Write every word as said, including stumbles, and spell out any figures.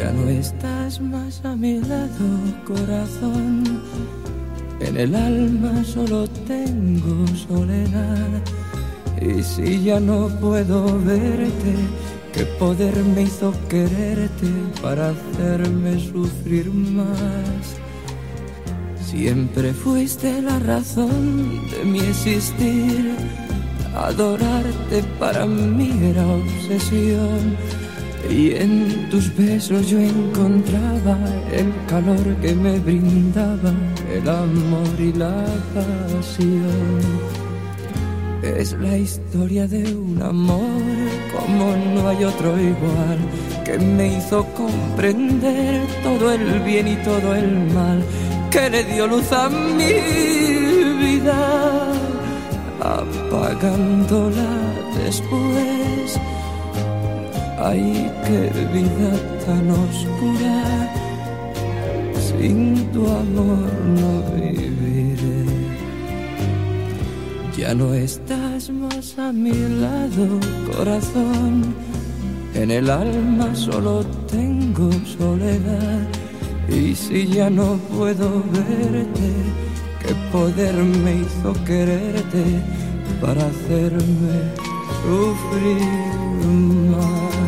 Ya no estás más a mi lado, corazón. En el alma solo tengo soledad. Y si ya no puedo verte, ¿qué poder me hizo quererte para hacerme sufrir más? Siempre fuiste la razón de mi existir. Adorarte para mí era obsesión. Y en tus besos yo encontraba el calor que me brindaba el amor y la pasión. Es la historia de un amor como no hay otro igual, que me hizo comprender todo el bien y todo el mal, que le dio luz a mi vida, apagándola después. Ay, qué vida tan oscura, sin tu amor no viviré. Ya no estás más a mi lado, corazón. En el alma solo tengo soledad. Y si ya no puedo verte, ¿qué poder me hizo quererte para hacerme sufrir más?